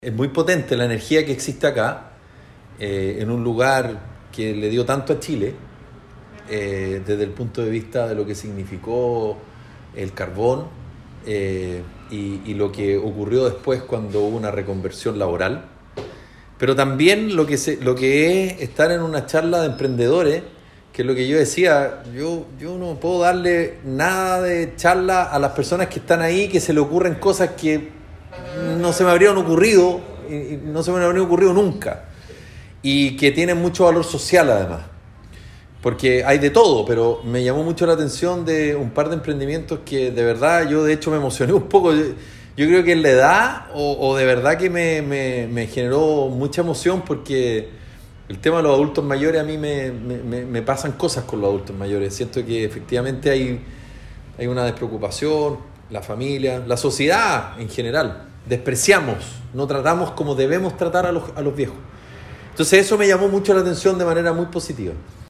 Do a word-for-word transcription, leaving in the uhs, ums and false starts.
Es muy potente la energía que existe acá, eh, en un lugar que le dio tanto a Chile, eh, desde el punto de vista de lo que significó el carbón eh, y, y lo que ocurrió después cuando hubo una reconversión laboral, pero también lo que, se, lo que es estar en una charla de emprendedores, que es lo que yo decía, yo, yo no puedo darle nada de charla a las personas que están ahí, que se le ocurren cosas que no se me habrían ocurrido, y no se me habrían ocurrido nunca, y que tienen mucho valor social además, porque hay de todo, pero me llamó mucho la atención de un par de emprendimientos que de verdad yo de hecho me emocioné un poco. Yo, yo creo que en la edad o, o de verdad que me, me, me generó mucha emoción, porque el tema de los adultos mayores, a mí me, me, me pasan cosas con los adultos mayores. Siento que efectivamente hay, hay una despreocupación, la familia, la sociedad en general. Despreciamos, no tratamos como debemos tratar a los, a los viejos. Entonces eso me llamó mucho la atención de manera muy positiva.